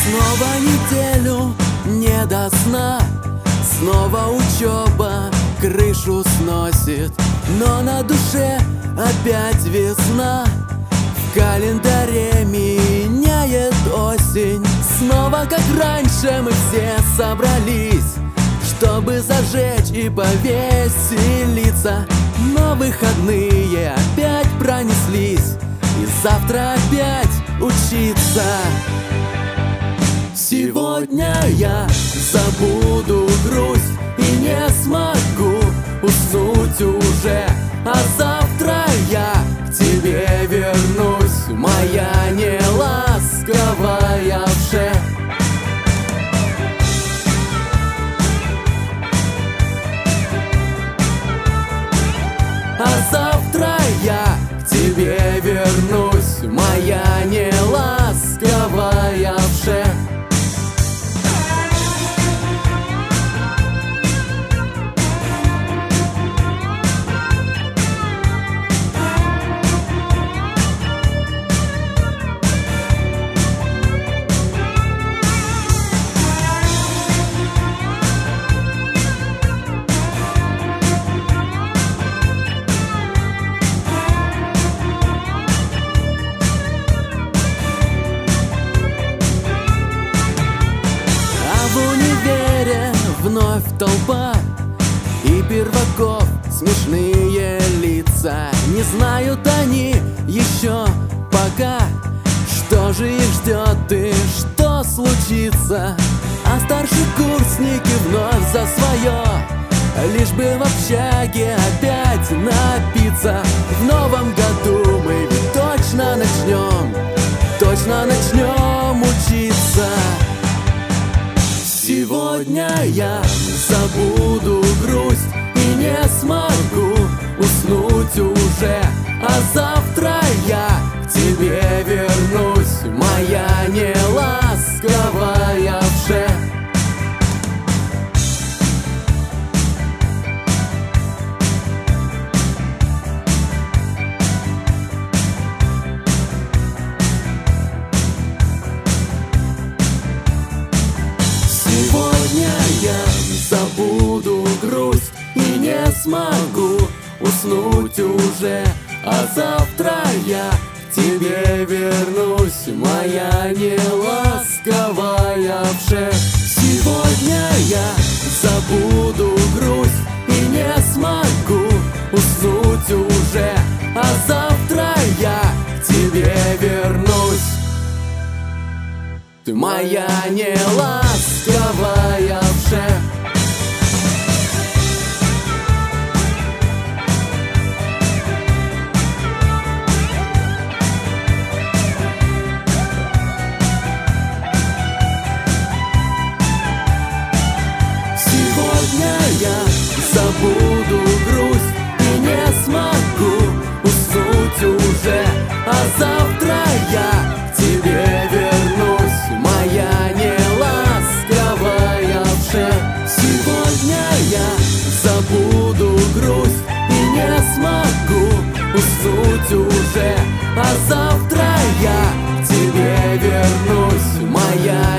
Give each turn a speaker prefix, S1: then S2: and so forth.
S1: Снова неделю не до сна, снова учеба крышу сносит, но на душе опять весна. В календаре меняет осень. Снова, как раньше, мы все собрались, чтобы зажечь и повеселиться. Но выходные опять пронеслись, и завтра опять учиться. Сегодня я забуду грусть и не смогу уснуть уже, а завтра я к тебе вернусь, моя неласковая вше. А завтра я к тебе вернусь, моя неласковая вше. Вновь толпа и перваков смешные лица. Не знают они еще пока, что же их ждет и что случится. А старшекурсники вновь за свое, лишь бы в общаге опять напиться. В новом году мы ведь точно начнем учиться. Сегодня я забуду грусть и не смогу уснуть уже, а завтра я к тебе вернусь, моя неласковая вше. Сегодня я забуду грусть и не смогу уснуть уже, а завтра я к тебе вернусь, моя неласковая вше. Сегодня я забуду грусть и не смогу уснуть уже, а завтра я к тебе вернусь, ты моя неласковая вше. Сегодня я забуду грусть и не смогу уснуть уже, а завтра я к тебе вернусь, моя неласковая вше. Сегодня я забуду грусть и не смогу уснуть уже, а завтра я к тебе вернусь, моя